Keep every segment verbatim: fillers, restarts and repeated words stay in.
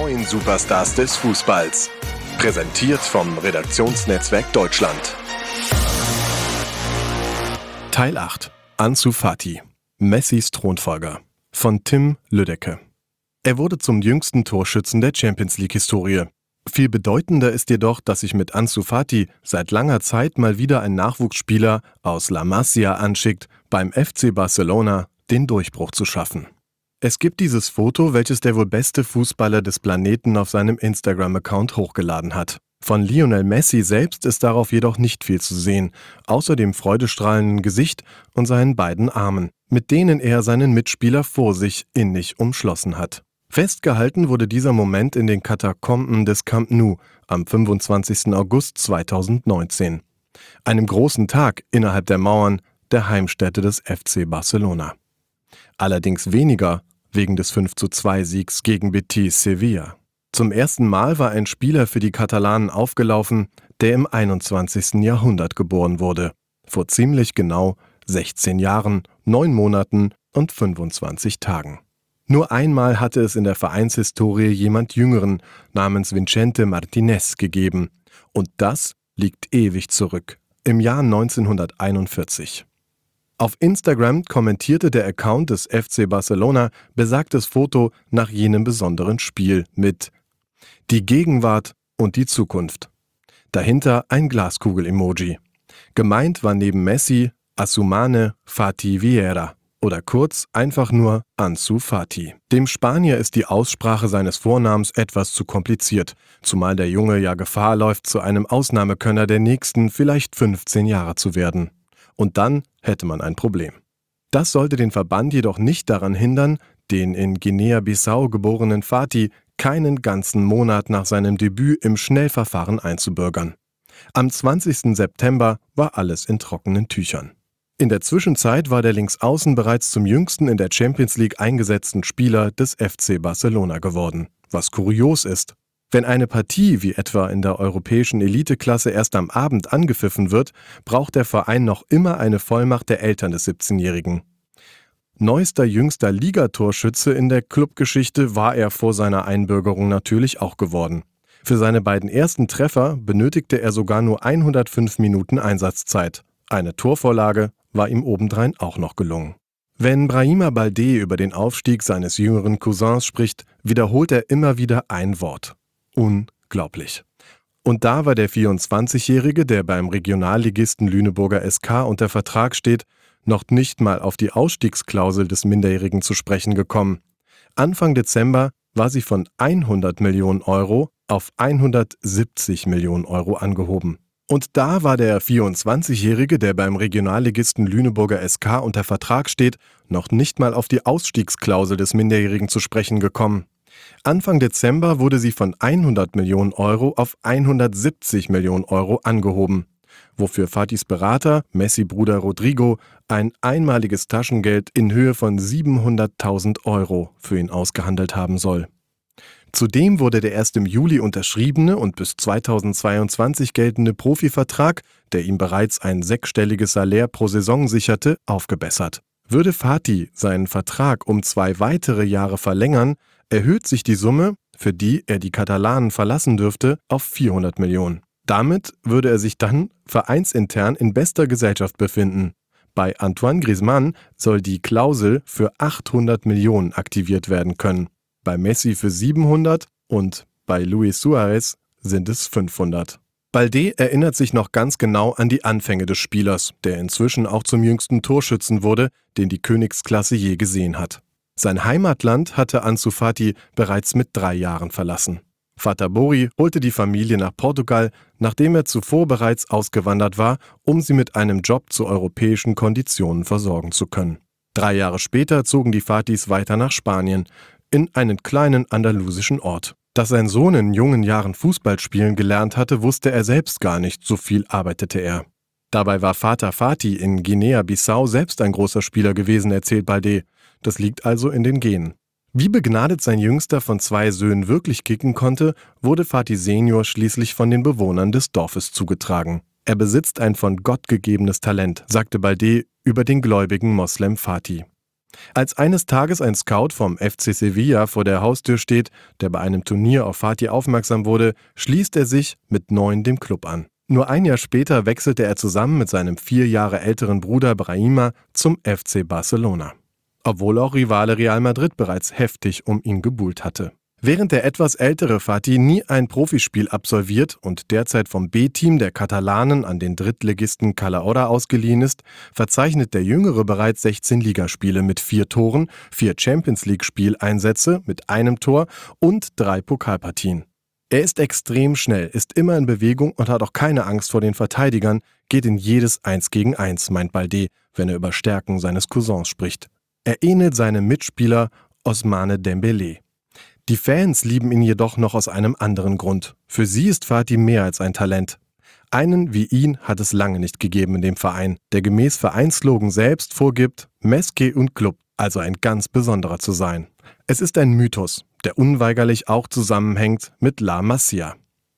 neuen Superstars des Fußballs. Präsentiert vom Redaktionsnetzwerk Deutschland. Teil acht. Ansu Fati. Messis Thronfolger. Von Tim Lüdecke. Er wurde zum jüngsten Torschützen der Champions-League-Historie. Viel bedeutender ist jedoch, dass sich mit Ansu Fati seit langer Zeit mal wieder ein Nachwuchsspieler aus La Masia anschickt, beim F C Barcelona den Durchbruch zu schaffen. Es gibt dieses Foto, welches der wohl beste Fußballer des Planeten auf seinem Instagram-Account hochgeladen hat. Von Lionel Messi selbst ist darauf jedoch nicht viel zu sehen, außer dem freudestrahlenden Gesicht und seinen beiden Armen, mit denen er seinen Mitspieler vor sich innig umschlossen hat. Festgehalten wurde dieser Moment in den Katakomben des Camp Nou am fünfundzwanzigsten August zweitausendneunzehn. Einem großen Tag innerhalb der Mauern der Heimstätte des F C Barcelona. Allerdings weniger wegen des fünf zu zwei Siegs gegen Betis Sevilla. Zum ersten Mal war ein Spieler für die Katalanen aufgelaufen, der im einundzwanzigsten Jahrhundert geboren wurde. Vor ziemlich genau sechzehn Jahren, neun Monaten und fünfundzwanzig Tagen. Nur einmal hatte es in der Vereinshistorie jemand Jüngeren namens Vicente Martinez gegeben. Und das liegt ewig zurück, im Jahr neunzehnhunderteinundvierzig. Auf Instagram kommentierte der Account des F C Barcelona besagtes Foto nach jenem besonderen Spiel mit „Die Gegenwart und die Zukunft“. Dahinter ein Glaskugel-Emoji. Gemeint war neben Messi Assoumane Fati Vieira oder kurz einfach nur Ansu Fati. Dem Spanier ist die Aussprache seines Vornamens etwas zu kompliziert, zumal der Junge ja Gefahr läuft, zu einem Ausnahmekönner der nächsten vielleicht fünfzehn Jahre zu werden. Und dann hätte man ein Problem. Das sollte den Verband jedoch nicht daran hindern, den in Guinea-Bissau geborenen Fati keinen ganzen Monat nach seinem Debüt im Schnellverfahren einzubürgern. Am zwanzigsten September war alles in trockenen Tüchern. In der Zwischenzeit war der Linksaußen bereits zum jüngsten in der Champions League eingesetzten Spieler des F C Barcelona geworden. Was kurios ist. Wenn eine Partie wie etwa in der europäischen Eliteklasse erst am Abend angepfiffen wird, braucht der Verein noch immer eine Vollmacht der Eltern des siebzehnjährigen. Neuester jüngster Ligatorschütze in der Clubgeschichte war er vor seiner Einbürgerung natürlich auch geworden. Für seine beiden ersten Treffer benötigte er sogar nur hundertfünf Minuten Einsatzzeit. Eine Torvorlage war ihm obendrein auch noch gelungen. Wenn Brahima Baldé über den Aufstieg seines jüngeren Cousins spricht, wiederholt er immer wieder ein Wort. Unglaublich. Und da war der vierundzwanzigjährige, der beim Regionalligisten Lüneburger S K unter Vertrag steht, noch nicht mal auf die Ausstiegsklausel des Minderjährigen zu sprechen gekommen. Anfang Dezember war sie von hundert Millionen Euro auf hundertsiebzig Millionen Euro angehoben. Und da war der vierundzwanzigjährige, der beim Regionalligisten Lüneburger S K unter Vertrag steht, noch nicht mal auf die Ausstiegsklausel des Minderjährigen zu sprechen gekommen. Anfang Dezember wurde sie von hundert Millionen Euro auf hundertsiebzig Millionen Euro angehoben, wofür Fatis Berater, Messi-Bruder Rodrigo, ein einmaliges Taschengeld in Höhe von siebenhunderttausend Euro für ihn ausgehandelt haben soll. Zudem wurde der erst im Juli unterschriebene und bis zweitausendzweiundzwanzig geltende Profivertrag, der ihm bereits ein sechsstelliges Salär pro Saison sicherte, aufgebessert. Würde Fati seinen Vertrag um zwei weitere Jahre verlängern, erhöht sich die Summe, für die er die Katalanen verlassen dürfte, auf vierhundert Millionen. Damit würde er sich dann vereinsintern in bester Gesellschaft befinden. Bei Antoine Griezmann soll die Klausel für achthundert Millionen aktiviert werden können. Bei Messi für siebenhundert und bei Luis Suarez sind es fünfhundert. Baldé erinnert sich noch ganz genau an die Anfänge des Spielers, der inzwischen auch zum jüngsten Torschützen wurde, den die Königsklasse je gesehen hat. Sein Heimatland hatte Ansu Fati bereits mit drei Jahren verlassen. Vater Bori holte die Familie nach Portugal, nachdem er zuvor bereits ausgewandert war, um sie mit einem Job zu europäischen Konditionen versorgen zu können. Drei Jahre später zogen die Fatis weiter nach Spanien, in einen kleinen andalusischen Ort. Dass sein Sohn in jungen Jahren Fußball spielen gelernt hatte, wusste er selbst gar nicht, so viel arbeitete er. Dabei war Vater Fati in Guinea-Bissau selbst ein großer Spieler gewesen, erzählt Baldé. Das liegt also in den Genen. Wie begnadet sein Jüngster von zwei Söhnen wirklich kicken konnte, wurde Fati Senior schließlich von den Bewohnern des Dorfes zugetragen. Er besitzt ein von Gott gegebenes Talent, sagte Baldé über den gläubigen Moslem Fati. Als eines Tages ein Scout vom F C Sevilla vor der Haustür steht, der bei einem Turnier auf Fatih aufmerksam wurde, schließt er sich mit neun dem Club an. Nur ein Jahr später wechselte er zusammen mit seinem vier Jahre älteren Bruder Brahima zum F C Barcelona. Obwohl auch Rivale Real Madrid bereits heftig um ihn gebuhlt hatte. Während der etwas ältere Fatih nie ein Profispiel absolviert und derzeit vom B-Team der Katalanen an den Drittligisten Calahorra ausgeliehen ist, verzeichnet der Jüngere bereits sechzehn Ligaspiele mit vier Toren, vier Champions-League-Spieleinsätze mit einem Tor und drei Pokalpartien. Er ist extrem schnell, ist immer in Bewegung und hat auch keine Angst vor den Verteidigern, geht in jedes Eins gegen Eins, meint Balde, wenn er über Stärken seines Cousins spricht. Er ähnelt seinem Mitspieler Ousmane Dembélé. Die Fans lieben ihn jedoch noch aus einem anderen Grund. Für sie ist Fatih mehr als ein Talent. Einen wie ihn hat es lange nicht gegeben in dem Verein, der gemäß Vereinslogan selbst vorgibt, Més que un club, also ein ganz besonderer zu sein. Es ist ein Mythos, der unweigerlich auch zusammenhängt mit La Masia,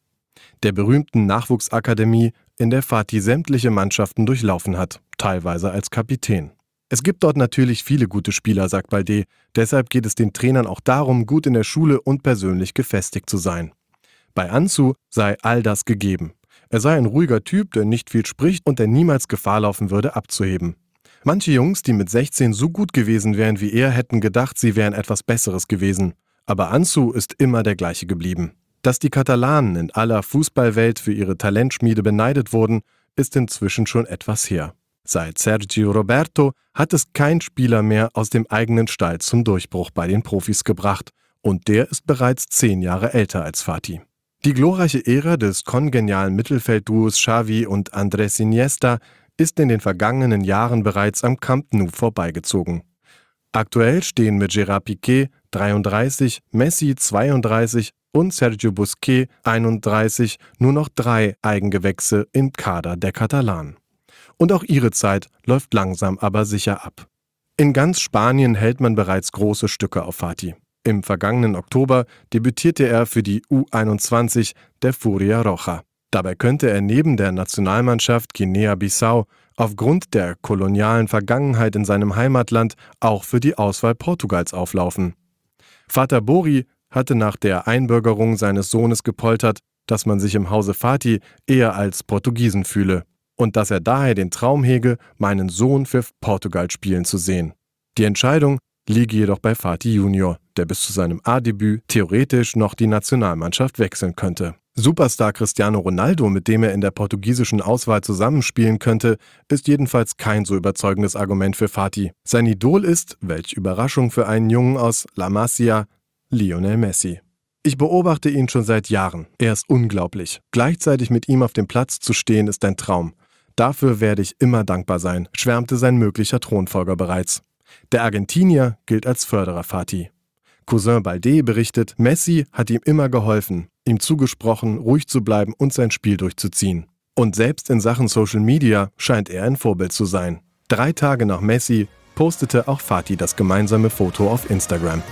der berühmten Nachwuchsakademie, in der Fatih sämtliche Mannschaften durchlaufen hat, teilweise als Kapitän. Es gibt dort natürlich viele gute Spieler, sagt Balde, deshalb geht es den Trainern auch darum, gut in der Schule und persönlich gefestigt zu sein. Bei Ansu sei all das gegeben. Er sei ein ruhiger Typ, der nicht viel spricht und der niemals Gefahr laufen würde, abzuheben. Manche Jungs, die mit sechzehn so gut gewesen wären wie er, hätten gedacht, sie wären etwas Besseres gewesen. Aber Ansu ist immer der gleiche geblieben. Dass die Katalanen in aller Fußballwelt für ihre Talentschmiede beneidet wurden, ist inzwischen schon etwas her. Seit Sergio Roberto hat es kein Spieler mehr aus dem eigenen Stall zum Durchbruch bei den Profis gebracht und der ist bereits zehn Jahre älter als Fatih. Die glorreiche Ära des kongenialen Mittelfeldduos Xavi und Andrés Iniesta ist in den vergangenen Jahren bereits am Camp Nou vorbeigezogen. Aktuell stehen mit Gerard Piqué, dreiunddreißig, Messi, zweiunddreißig und Sergio Busquets, einunddreißig, nur noch drei Eigengewächse im Kader der Katalanen. Und auch ihre Zeit läuft langsam aber sicher ab. In ganz Spanien hält man bereits große Stücke auf Fatih. Im vergangenen Oktober debütierte er für die U einundzwanzig der Furia Roja. Dabei könnte er neben der Nationalmannschaft Guinea-Bissau aufgrund der kolonialen Vergangenheit in seinem Heimatland auch für die Auswahl Portugals auflaufen. Vater Bori hatte nach der Einbürgerung seines Sohnes gepoltert, dass man sich im Hause Fatih eher als Portugiesen fühle und dass er daher den Traum hege, meinen Sohn für Portugal spielen zu sehen. Die Entscheidung liege jedoch bei Fatih Junior, der bis zu seinem A-Debüt theoretisch noch die Nationalmannschaft wechseln könnte. Superstar Cristiano Ronaldo, mit dem er in der portugiesischen Auswahl zusammenspielen könnte, ist jedenfalls kein so überzeugendes Argument für Fatih. Sein Idol ist, welch Überraschung für einen Jungen aus La Masia, Lionel Messi. Ich beobachte ihn schon seit Jahren. Er ist unglaublich. Gleichzeitig mit ihm auf dem Platz zu stehen, ist ein Traum. Dafür werde ich immer dankbar sein, schwärmte sein möglicher Thronfolger bereits. Der Argentinier gilt als Förderer Fatih. Cousin Balde berichtet, Messi hat ihm immer geholfen, ihm zugesprochen, ruhig zu bleiben und sein Spiel durchzuziehen. Und selbst in Sachen Social Media scheint er ein Vorbild zu sein. Drei Tage nach Messi postete auch Fatih das gemeinsame Foto auf Instagram.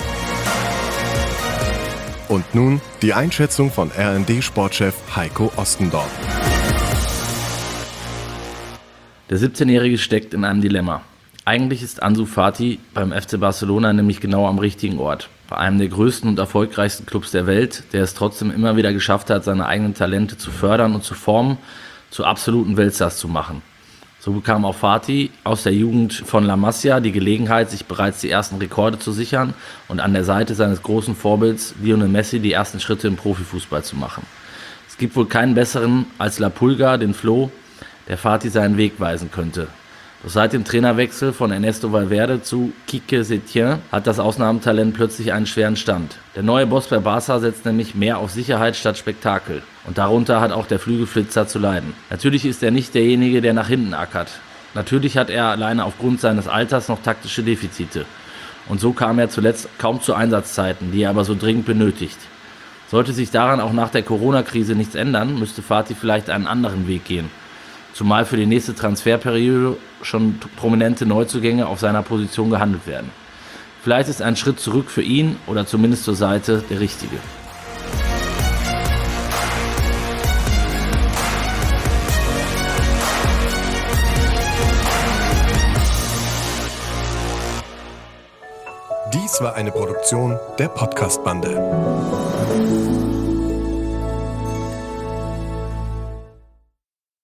Und nun die Einschätzung von R N D-Sportchef Heiko Ostendorf. Der siebzehnjährige steckt in einem Dilemma. Eigentlich ist Ansu Fati beim F C Barcelona nämlich genau am richtigen Ort. Bei einem der größten und erfolgreichsten Clubs der Welt, der es trotzdem immer wieder geschafft hat, seine eigenen Talente zu fördern und zu formen, zu absoluten Weltstars zu machen. So bekam auch Fati aus der Jugend von La Masia die Gelegenheit, sich bereits die ersten Rekorde zu sichern und an der Seite seines großen Vorbilds Lionel Messi die ersten Schritte im Profifußball zu machen. Es gibt wohl keinen besseren als La Pulga, den Flo, der Fati seinen Weg weisen könnte. Doch seit dem Trainerwechsel von Ernesto Valverde zu Quique Setién hat das Ausnahmetalent plötzlich einen schweren Stand. Der neue Boss bei Barca setzt nämlich mehr auf Sicherheit statt Spektakel. Und darunter hat auch der Flügelflitzer zu leiden. Natürlich ist er nicht derjenige, der nach hinten ackert. Natürlich hat er alleine aufgrund seines Alters noch taktische Defizite. Und so kam er zuletzt kaum zu Einsatzzeiten, die er aber so dringend benötigt. Sollte sich daran auch nach der Corona-Krise nichts ändern, müsste Fati vielleicht einen anderen Weg gehen. Zumal für die nächste Transferperiode schon prominente Neuzugänge auf seiner Position gehandelt werden. Vielleicht ist ein Schritt zurück für ihn oder zumindest zur Seite der richtige. Das war eine Produktion der Podcast-Bande.